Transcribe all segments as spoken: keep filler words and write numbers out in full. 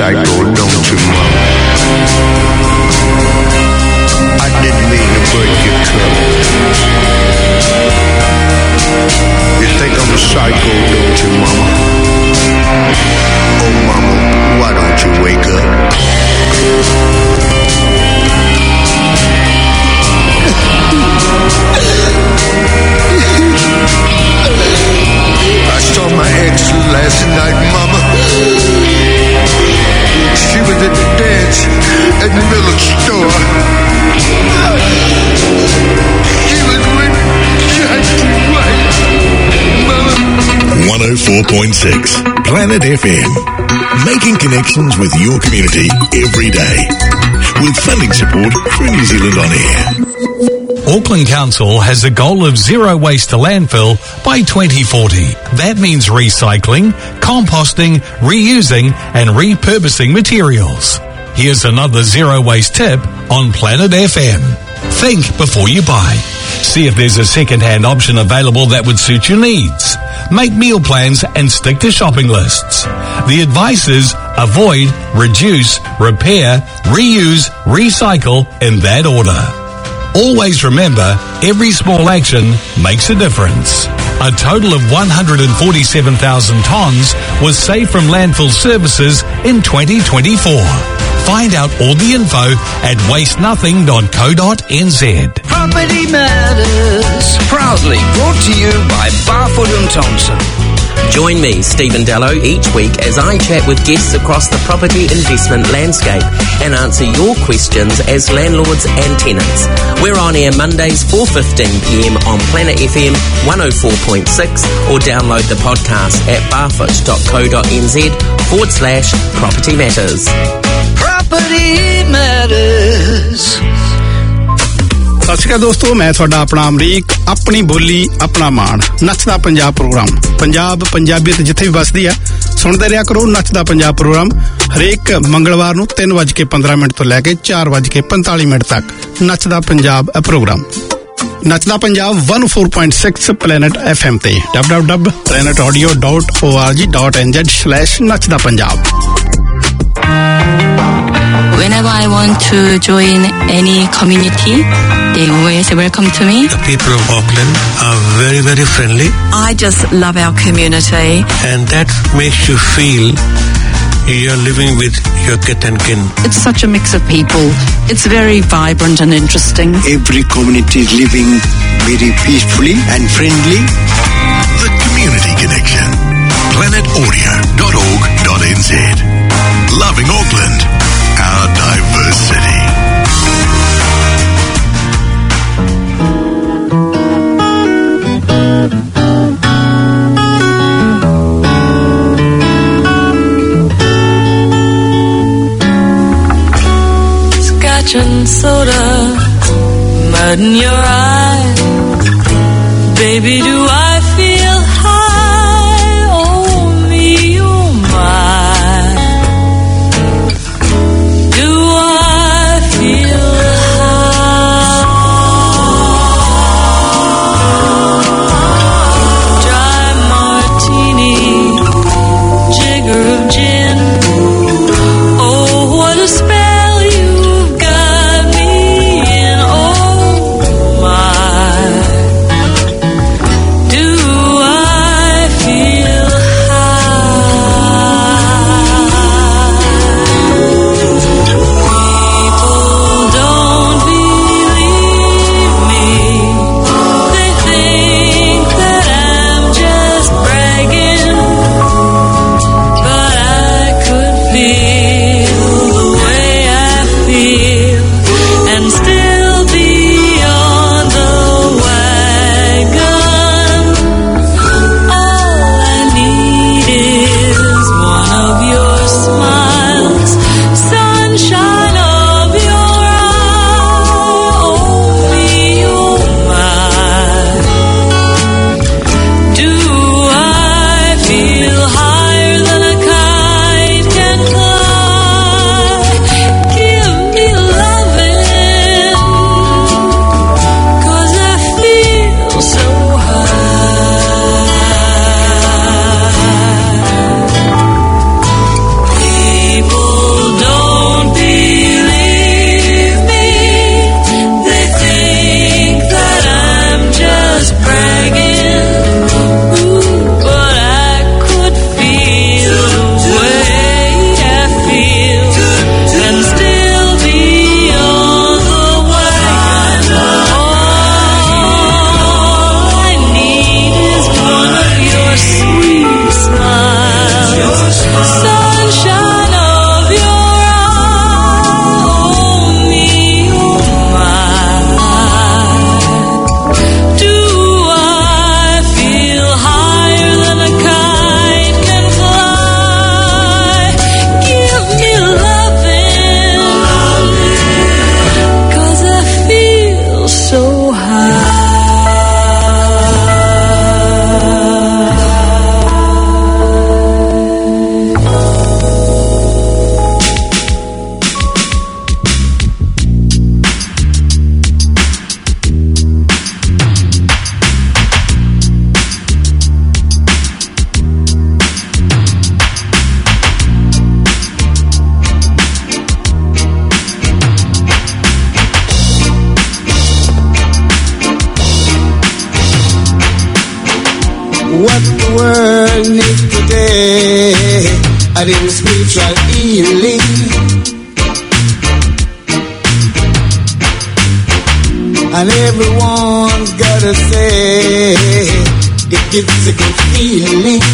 recycle, don't you, mama? I didn't mean to break your cup. You think I'm a psycho, don't you, mama? Oh, mama, why don't you wake up? I saw my ex last night, mama. She was at the dance at the middle store. She was with Jackie White, mama. one oh four point six Planet F M. Making connections with your community every day. With funding support from New Zealand On Air. Auckland Council has a goal of zero waste to landfill by twenty forty. That means recycling, composting, reusing and repurposing materials. Here's another zero waste tip on Planet F M. Think before you buy. See if there's a second-hand option available that would suit your needs. Make meal plans and stick to shopping lists. The advice is avoid, reduce, repair, reuse, recycle in that order. Always remember, every small action makes a difference. A total of one hundred forty-seven thousand tonnes was saved from landfill services in twenty twenty-four. Find out all the info at waste nothing dot co dot n z. Property Matters, proudly brought to you by Barfoot and Thompson. Join me, Stephen Dello, each week as I chat with guests across the property investment landscape and answer your questions as landlords and tenants. We're on air Mondays four fifteen p m on Planet F M one oh four point six or download the podcast at barfoot dot co dot n z forward slash property matters. Property Matters. ਸਤਿ ਸ਼੍ਰੀ ਅਕਾਲ ਦੋਸਤੋ, ਮੈਂ ਤੁਹਾਡਾ ਆਪਣਾ ਅਮਰੀਕ। ਆਪਣੀ ਬੋਲੀ ਆਪਣਾ ਮਾਣ, ਨੱਚਦਾ ਪੰਜਾਬ ਪ੍ਰੋਗਰਾਮ। ਪੰਜਾਬ ਪੰਜਾਬੀਅਤ ਜਿੱਥੇ ਵੀ ਵੱਸਦੀ ਆ, ਸੁਣਦੇ ਰਿਹਾ ਕਰੋ ਨੱਚਦਾ ਪੰਜਾਬ ਪ੍ਰੋਗਰਾਮ। ਹਰੇਕ ਮੰਗਲਵਾਰ ਨੂੰ ਤਿੰਨ ਵੱਜ ਕੇ ਪੰਦਰਾਂ ਮਿੰਟ ਤੋਂ ਲੈ ਕੇ ਚਾਰ ਵੱਜ ਕੇ ਪੰਤਾਲੀ ਮਿੰਟ ਤੱਕ ਨੱਚਦਾ ਪੰਜਾਬ ਪ੍ਰੋਗਰਾਮ। ਨੱਚਦਾ Punjab one oh four point six Planet F M ਤੇ w w w dot planet audio dot org dot n z slash ਨੱਚਦਾ Punjab. Whenever I want to join any community, they always welcome to me. The people of Auckland are very, very friendly. I just love our community. And that makes you feel you're living with your kith and kin. It's such a mix of people. It's very vibrant and interesting. Every community is living very peacefully and friendly. The Community Connection. planet audio dot org dot n z. Loving Auckland, our diverse city. Scotch and soda, mud in your eyes. Baby, do I feel high? Oh, me, oh, my. Do I feel high? Dry martini, jigger of gin. Oh, what a spell you've got me in. Oh, my. Do What the world needs today, a little spiritual healing. And everyone's gotta say it gives a good feeling.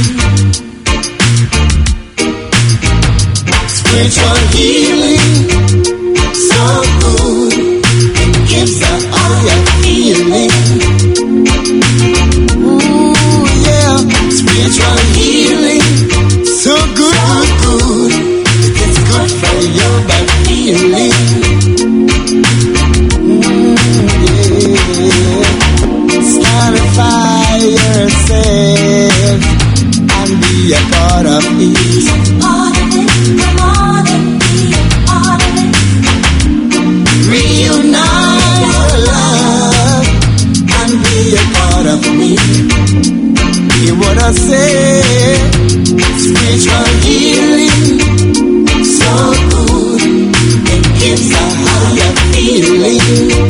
Spiritual healing, so good, it gives a higher feeling. Ooh yeah, spiritual healing, so good, good, good, it is good for your bad feeling. Satisfy yourself and be a part of it. Be a part of it, come on and be a part of it. Reunite your love and be a part of me. Hear what I say, spiritual healing, so good, it gives a higher feeling.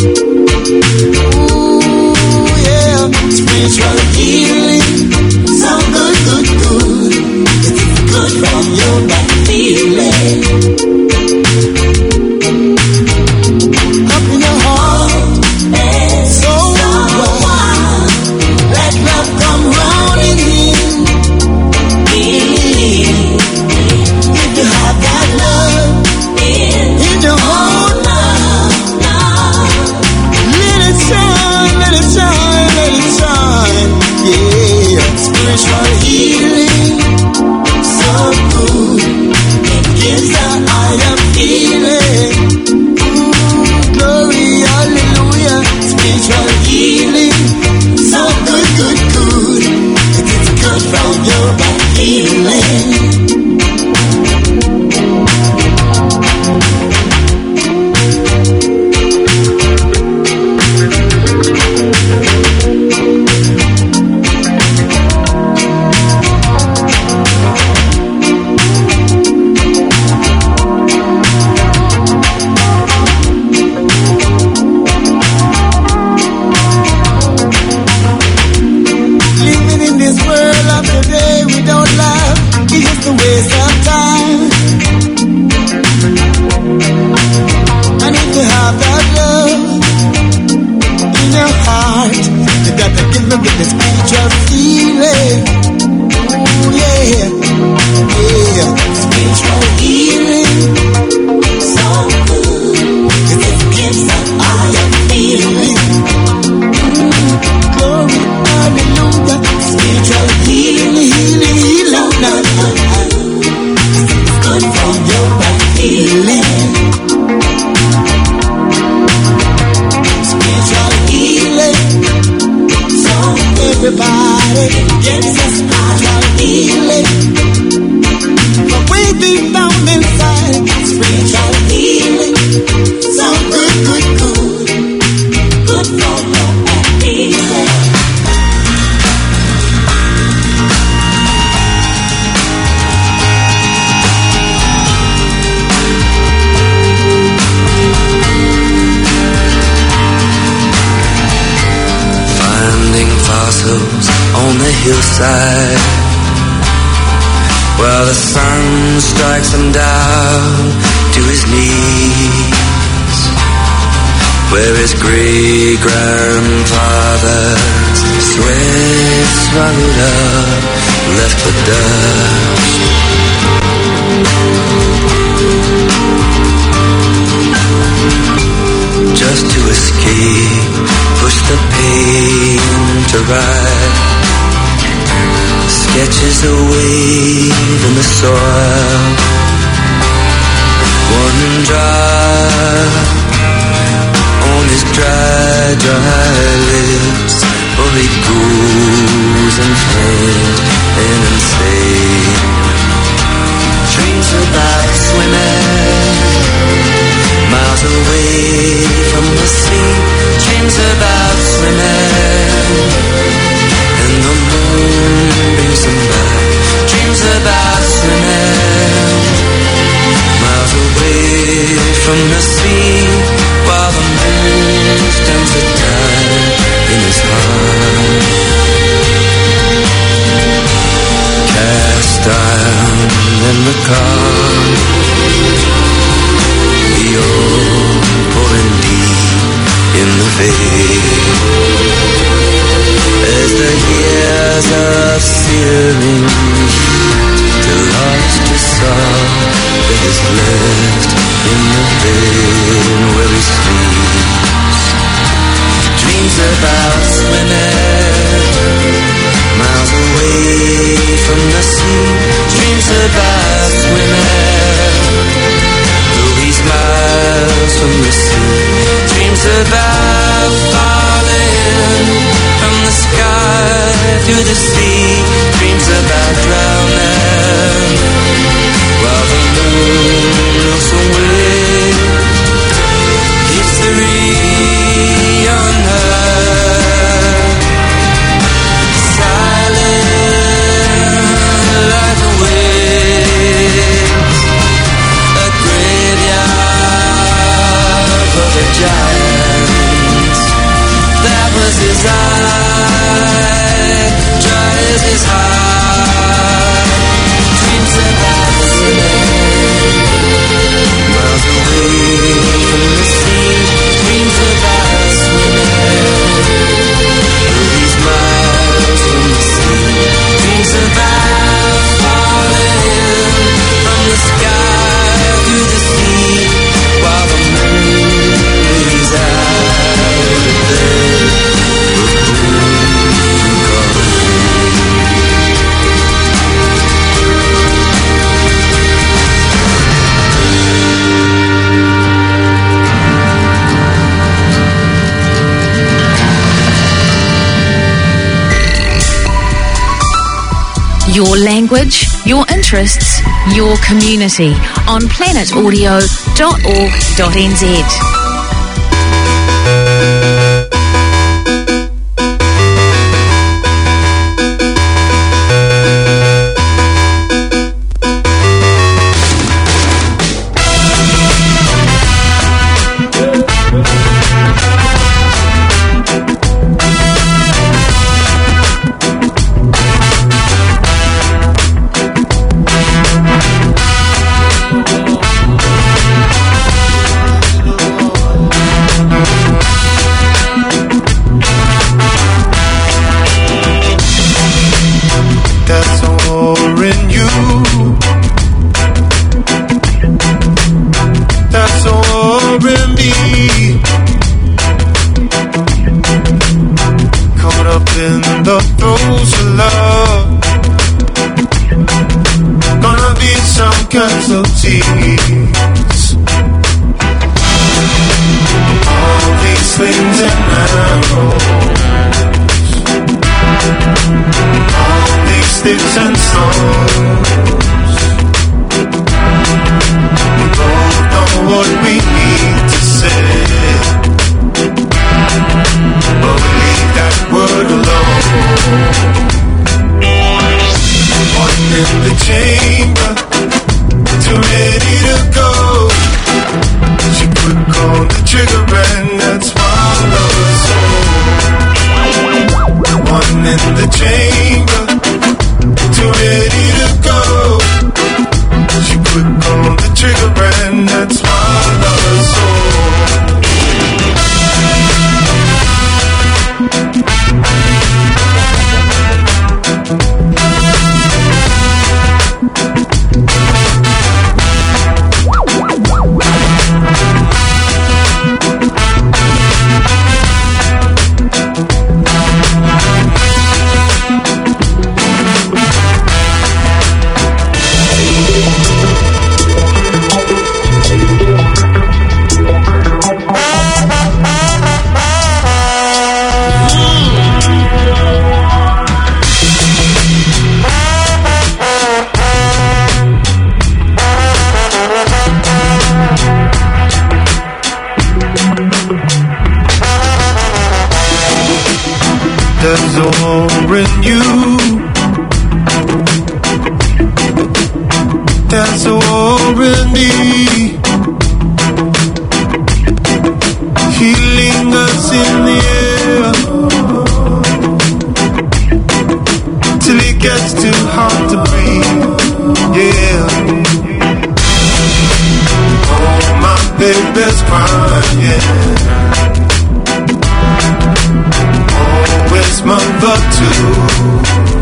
Spiritual healing, so good, good, good. It's good from your back feeling. Up in your heart, so wild. Let love come running in. If you have that love in your heart, let it shine, let it shine, let it shine. Yeah, spiritual healing, so good, it gives a higher feeling. Ooh, glory, hallelujah. Spiritual healing, so good, good, good, it is good from your back feeling. hillside, while the sun strikes him down to his knees, where his great-grandfather's sweat swallowed up, left for dust. Just to escape, push the pain to ride, sketches a wave in the soil, one drop on his dry, dry lips, for he goes and faint and insane. Dreams about swimming miles away from the sea, dreams about swimming, and the moon brings them back. Dreams about swimming miles away from the sea, while the moon stands at night in his heart. stars of ceiling, the lost soul that is left in the bed where he sleeps. Dreams about swimming miles away from the sea. Dreams about swimming though he's miles from the sea. Dreams about falling from the sky to the sea. Dreams about drowning while the moon looks away. History on earth, silent like the waves, a graveyard for the giants. That was his eye, dry as his heart. Dreams about swimming miles away from the sea. Dreams about swimming though he's miles from the sea. Dreams about falling from the sky to the sea while the moon is out of bed. Your language, your interests, your community on planet audio dot org dot n z. Baby's crying, always mother too.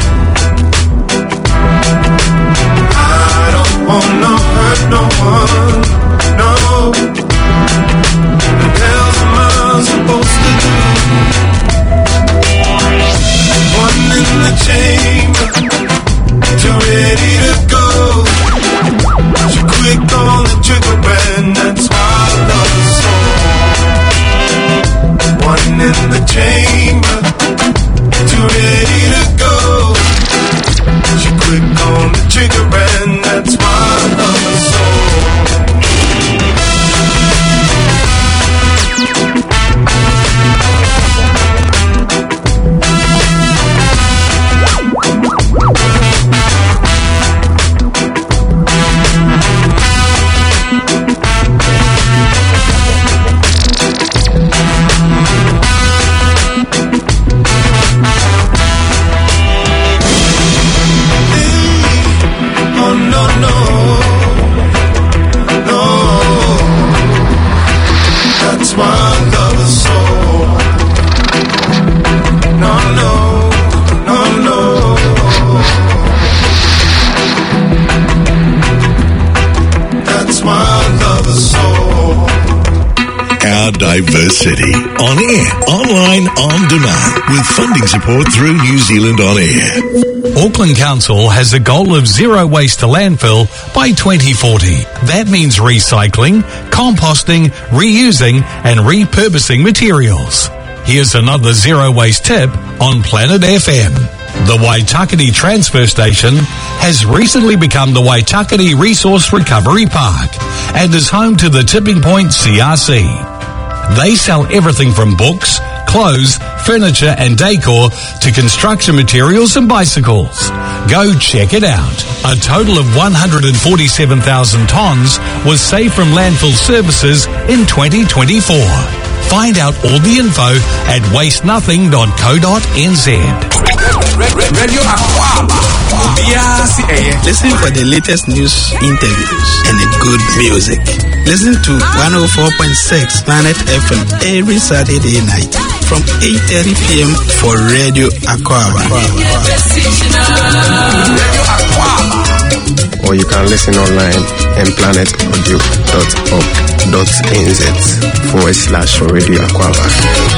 Diversity. On air, online, on demand. With funding support through New Zealand On Air. Auckland Council has a goal of zero waste to landfill by twenty forty. That means recycling, composting, reusing and repurposing materials. Here's another zero waste tip on Planet F M. The Waitakere Transfer Station has recently become the Waitakere Resource Recovery Park and is home to the Tipping Point C R C. They sell everything from books, clothes, furniture and decor to construction materials and bicycles. Go check it out. A total of one hundred forty-seven thousand tonnes was saved from landfill services in twenty twenty-four. Find out all the info at waste nothing dot co dot n z. Radio Aquaba. Listen for the latest news, interviews, and the good music. Listen to one oh four point six Planet F M every Saturday night from eight thirty p.m. for Radio Aquaba. Or you can listen online at planet audio dot org dot n z forward slash Radio Aquaba.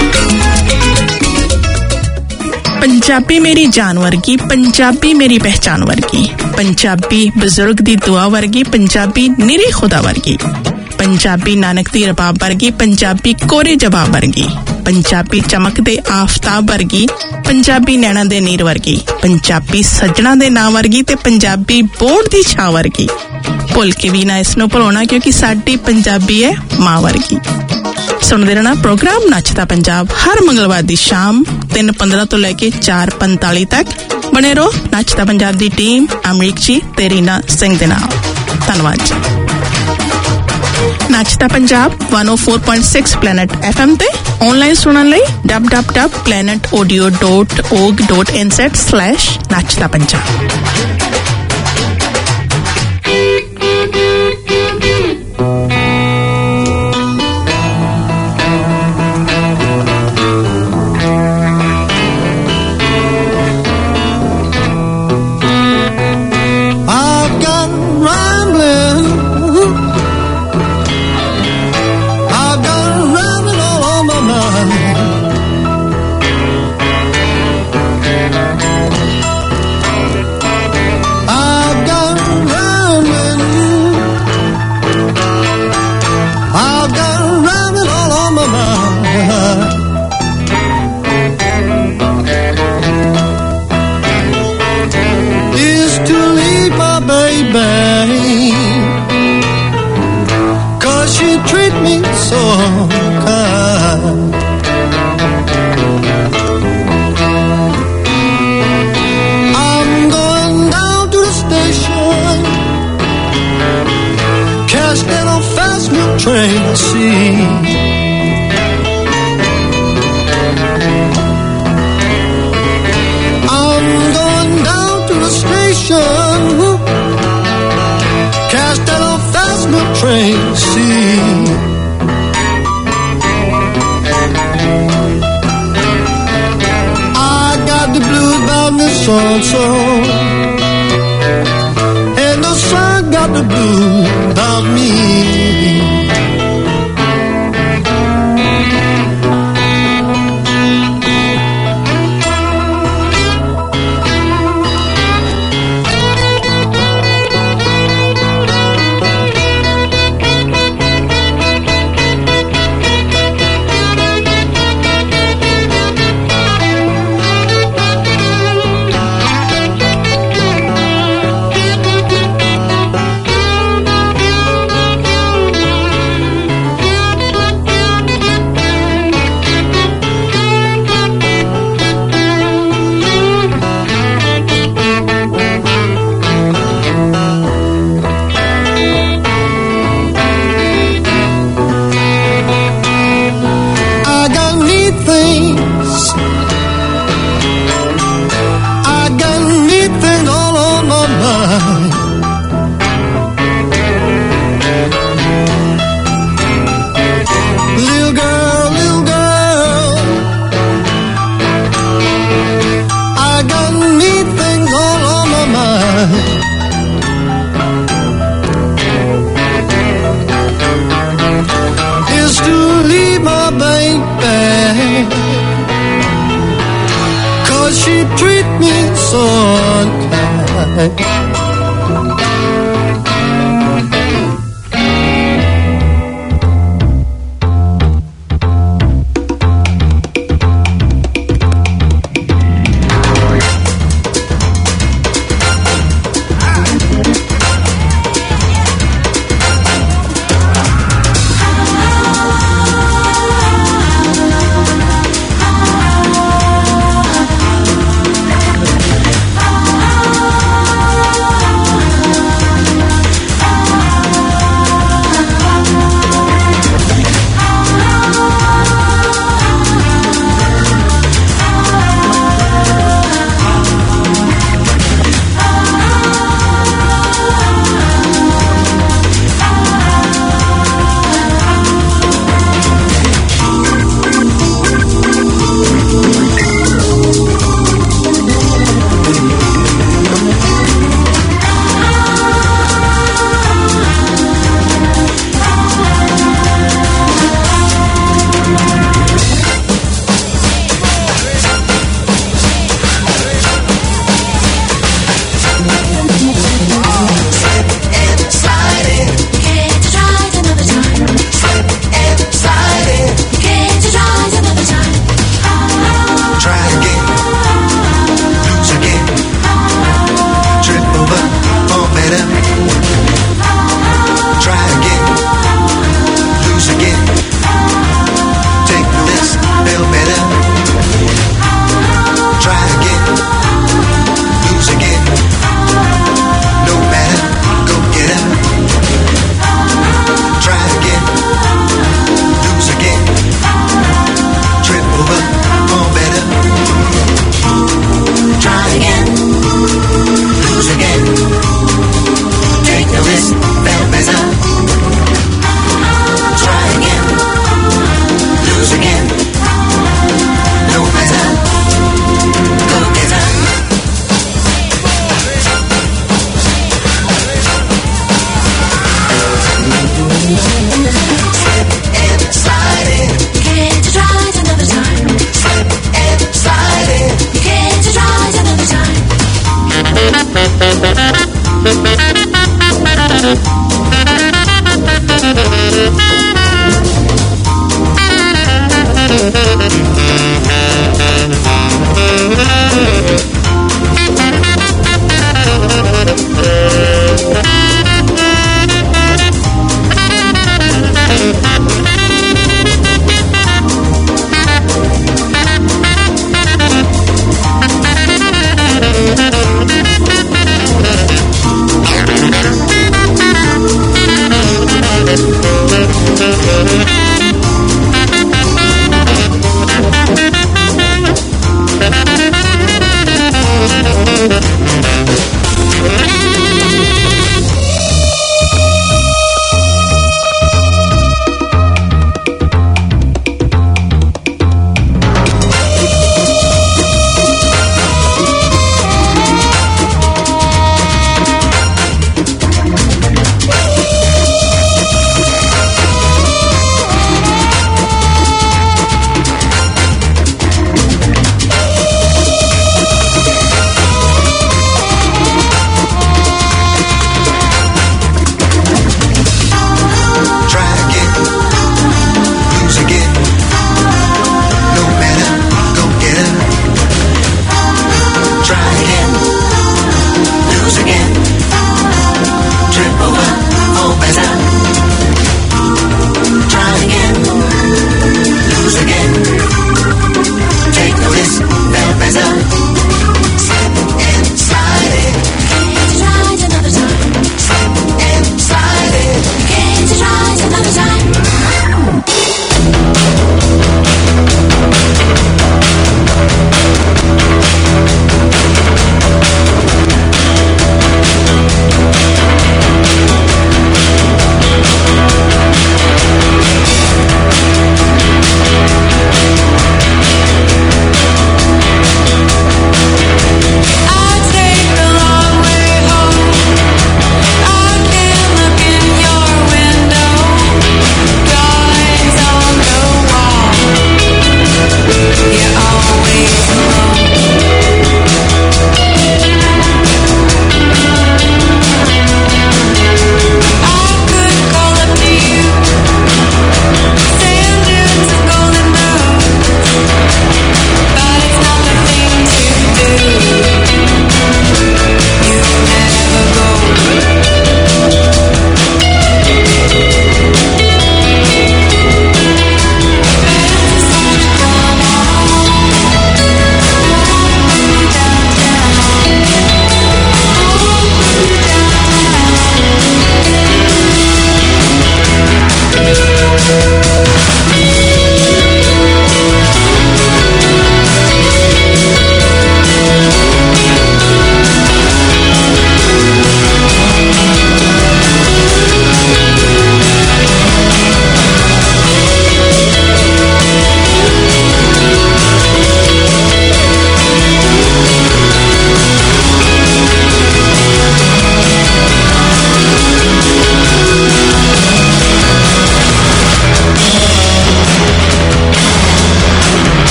Punjabi मेरी जान वर्गी, पंजाबी मेरी पहचान वर्गी, पंजाबी बुजुर्ग दी दुआ वर्गी, पंजाबी निरी खुदा वर्गी, पंजाबी नानक दी रबाब वर्गी, पंजाबी कोरे जवाब वर्गी, पंजाबी चमक दे आफताब वर्गी, पंजाबी नैना दे नीर वर्गी, पंजाबी सजना दे नाम वर्गी ते पंजाबी बोर्ड दी छां वर्गी। भुल के भी ना इसनों भुलाना क्योंकि साडी पंजाबी है मां वर्गी। सुनते रहना प्रोग्राम नचता पंजाब हर मंगलवार दी शाम तीन पंद्रह तो लेके चार पैंतालीस तक। बने रहो नचता पंजाब दी टीम अमरीक जी ते रीना सिंह दे नाल। धन्यवाद जी। नचता Punjab one oh four point six planet FM ते ऑनलाइन सुनन लई w w w dot planet audio dot org dot n z slash नचता Punjab.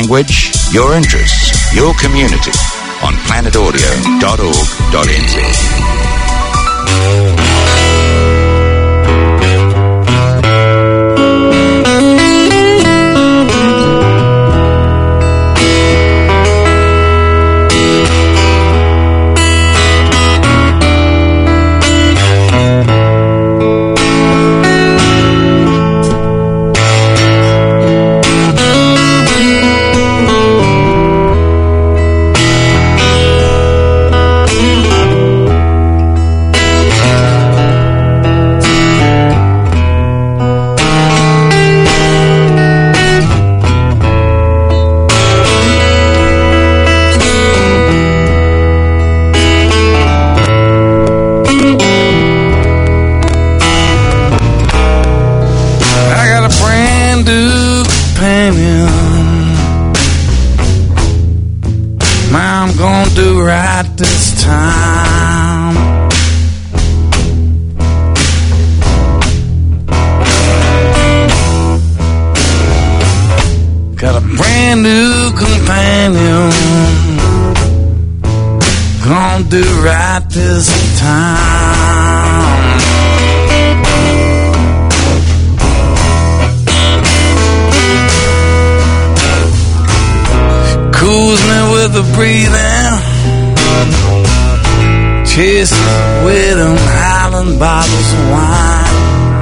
language, your interests, your community on planet audio dot org dot n z. This time got a brand new companion, gonna do right this time. She cools me with the breathing, chases with them Highland bottles of wine.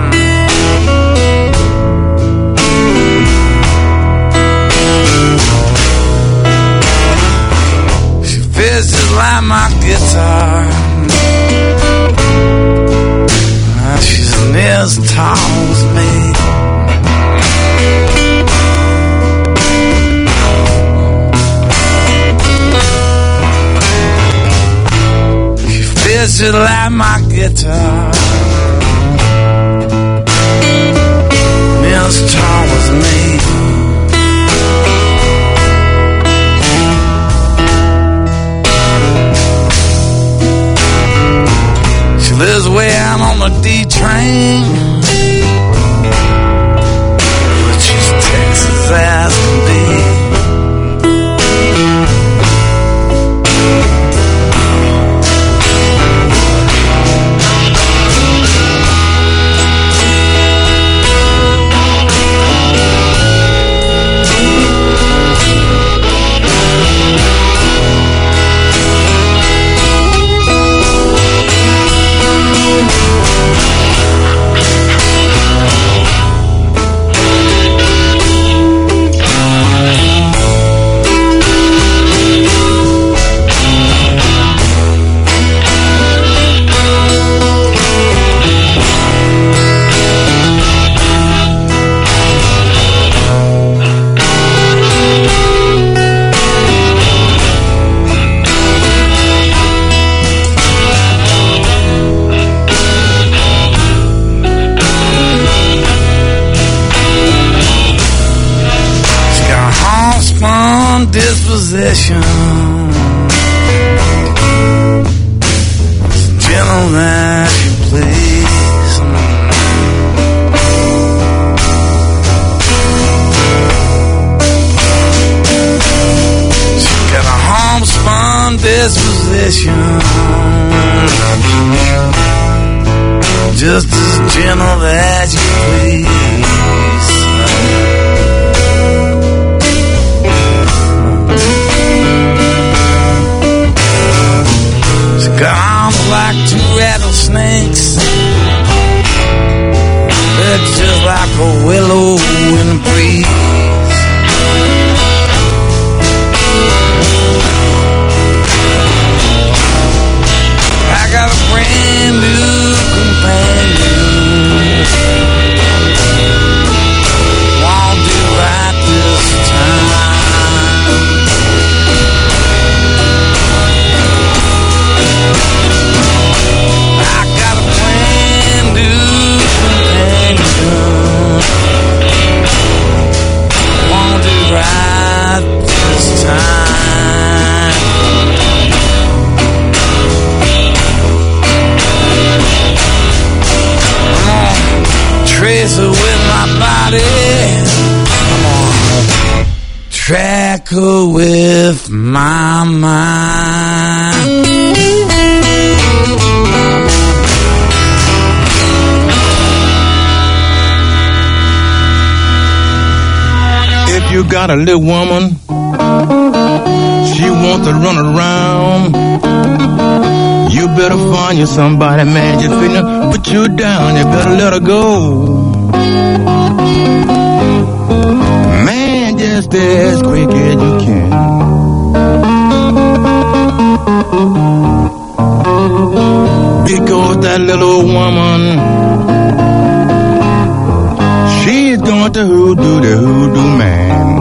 She feels just like my guitar. Uh, she's near as tall as me. Just like my guitar, as tall as me. She lives way out on the D train, but she's Texas as can be. Disposition, gentle as you please. She got a homespun disposition, just as gentle as you please. Got arms like two rattlesnakes, they're just like a willow in the breeze. I got a brand new companion, won't do right this time. Right this time. I'm gonna trace it with my body. I'm gonna track tobacco with my mind. If you got a little woman, she wants to run around, you better find you somebody, man, just finna put you down, you better let her go. Man, just as quick as you can. Because that little woman, she's going to hoodoo the hoodoo man.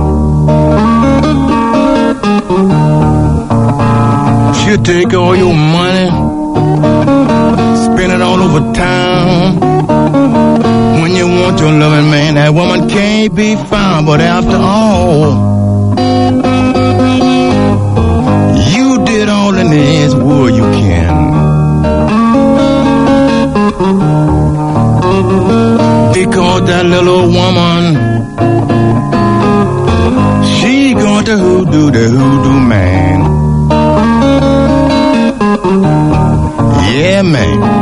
She'll take all your money, spend it all over town. When you want your loving man, that woman can't be found. But after all, you did all in this world you can. Because that little woman, she going to hoodoo the hoodoo man. Yeah, man.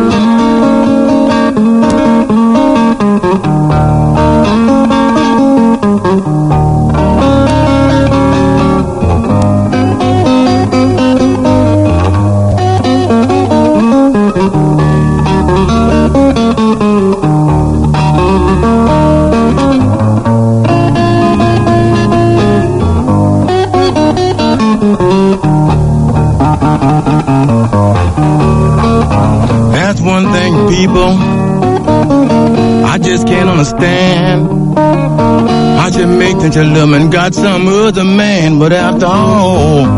That's one thing, people, I just can't understand. I just make that your woman got some other man, but after all,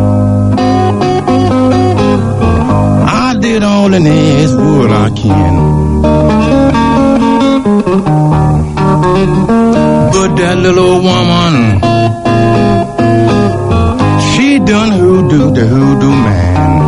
I did all in this world I can. But that little woman, she done hoodoo the hoodoo man.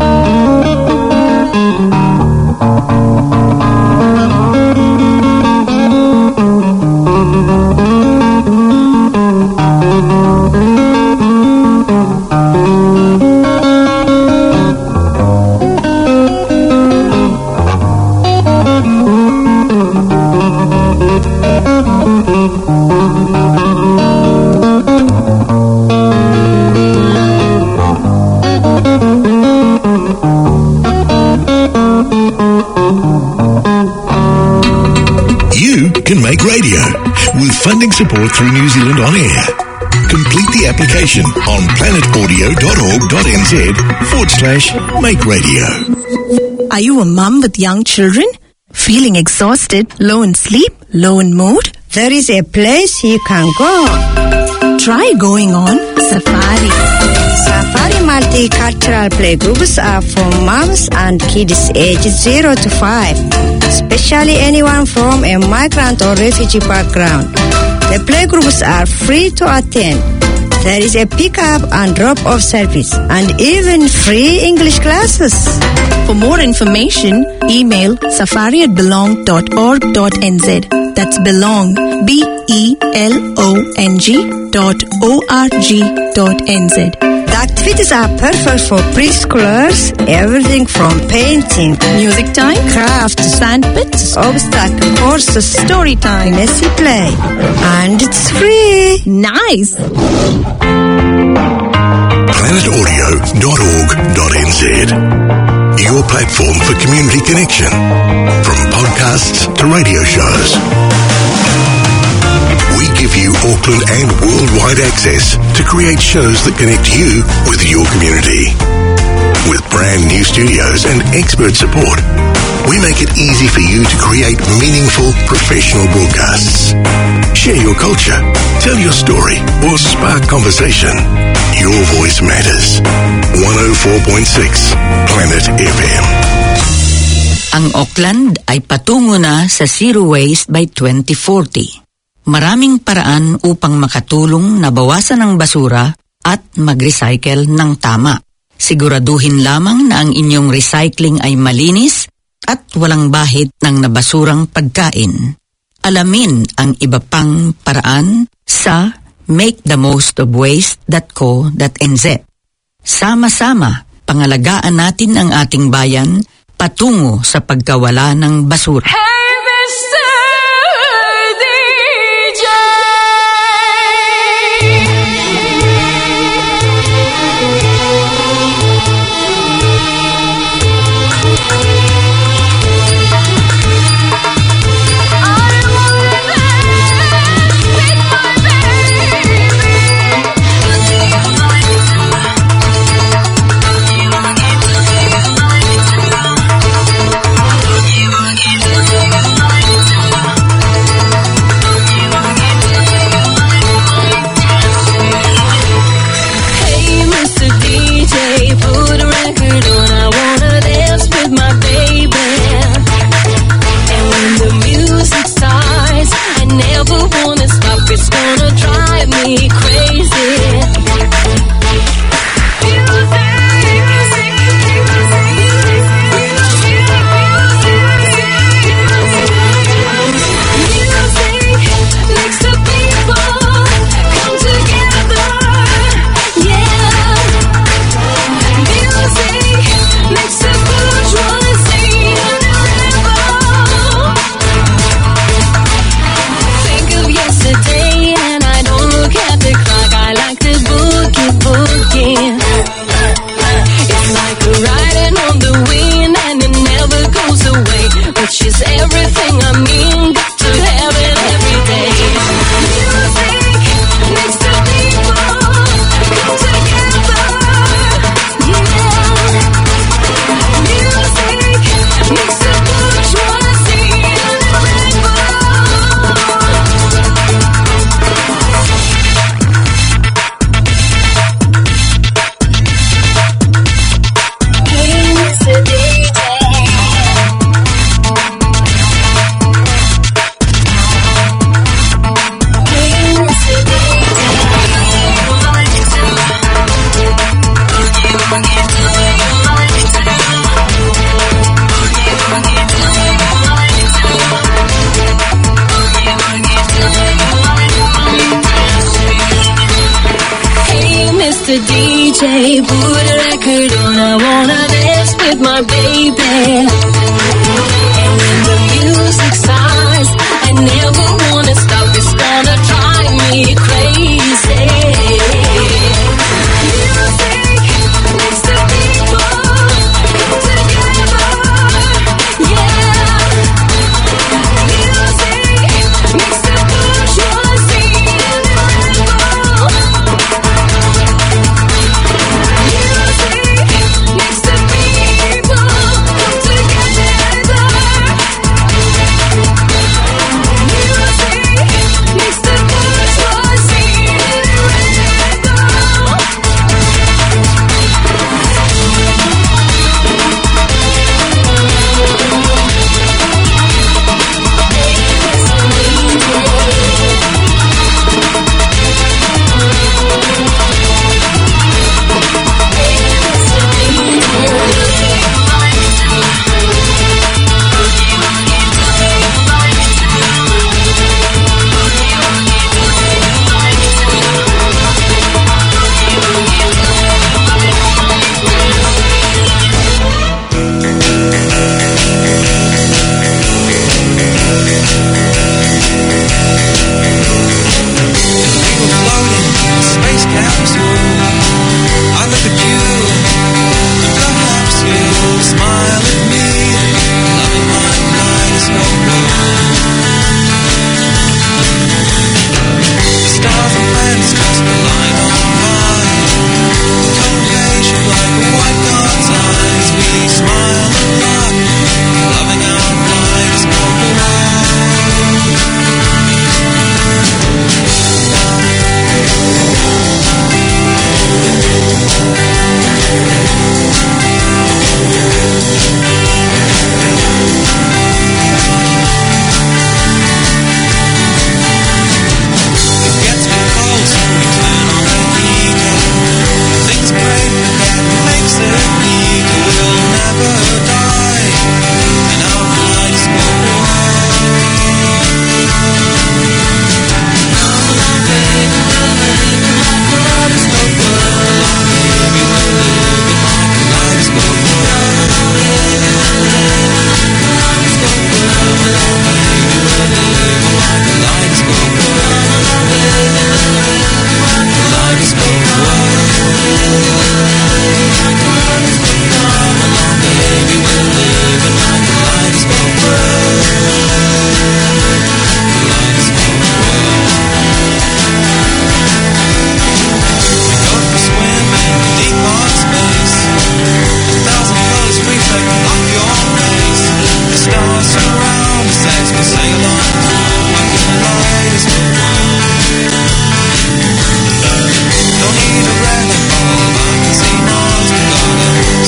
Make radio with funding support through New Zealand On Air. Complete the application on planetaudio.org.nz forward slash make radio. Are you a mum with young children? Feeling exhausted, low in sleep, low in mood? There is a place you can go. Try going on safari. Safari multicultural playgroups are for moms and kids ages zero to five, especially anyone from a migrant or refugee background. The playgroups are free to attend. There is a pick-up and drop-off service and even free English classes. For more information, email safari at belong dot org dot n z. That's belong, B E L O N G dot O R G dot N Z. The activities are perfect for preschoolers, everything from painting, music time, crafts, sandpits, obstacle courses, story time, messy play, and it's free. Nice! planet audio dot org dot n z. Your platform for community connection. From podcasts to radio shows. We give you Auckland and worldwide access to create shows that connect you with your community. With brand new studios and expert support, we make it easy for you to create meaningful professional broadcasts. Share your culture, tell your story, or spark conversation. Your voice matters. one oh four point six Planet F M. Ang Auckland ay patungo na sa zero waste by twenty forty. Maraming paraan upang makatulong na bawasan ang basura at mag-recycle ng tama. Siguraduhin lamang na ang inyong recycling ay malinis at walang bahid ng nabasurang pagkain. Alamin ang iba pang paraan sa make the most of waste dot co dot n z. Sama-sama, pangalagaan natin ang ating bayan patungo sa pagkawala ng basura. Hey, Mister D J! It's gonna drive me crazy. Which is everything I mean, got to have it every day. Music makes the people come together, yeah. Music makes the bourgeois see the rainbow. Hey, Mister D J. Mister D J, put a record on. I wanna dance with my baby. And when the music starts, I never wanna stop. It's gonna drive me crazy. Music makes the people come together, yeah. Music makes the bourgeois see the rainbow. Makes the people come together. Music makes the bourgeois see the rainbow.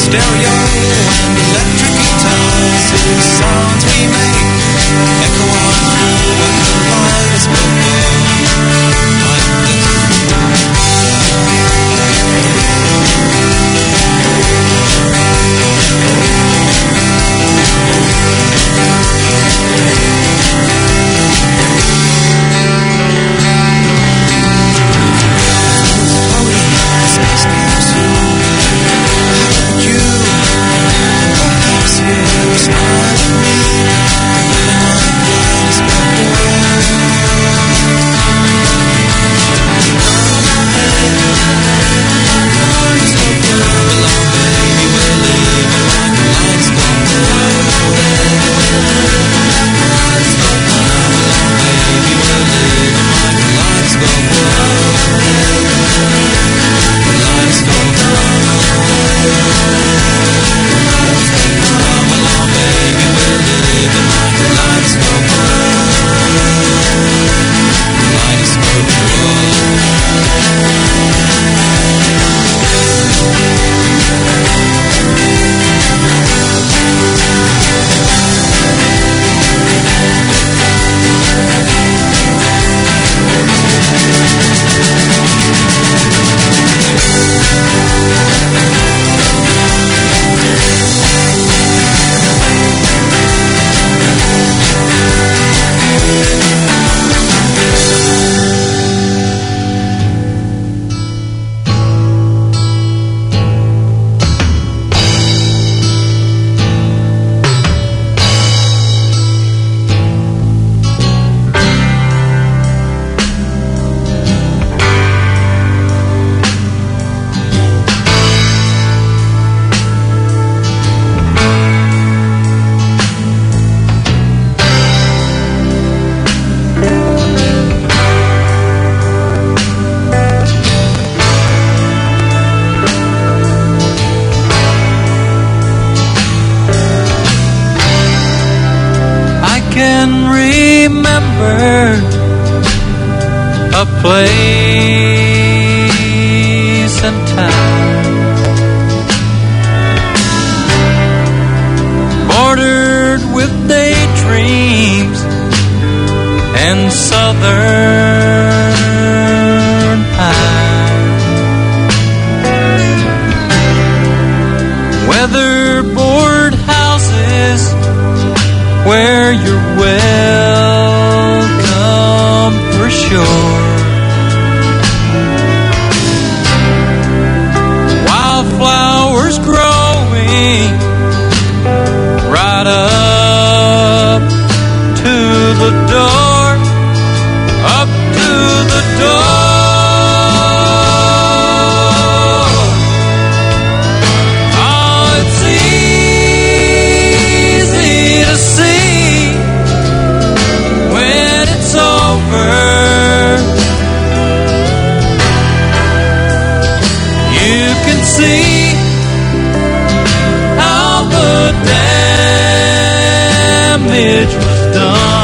stereo and electric guitars, the sounds we make echo on through the kaleidoscope like this. A place and time bordered with daydreams and southern pine, weatherboard houses where you're welcome for sure. Wildflowers growing right up to the door, up to the door. Oh, it's easy to see when it's over. You can see how the damage was done.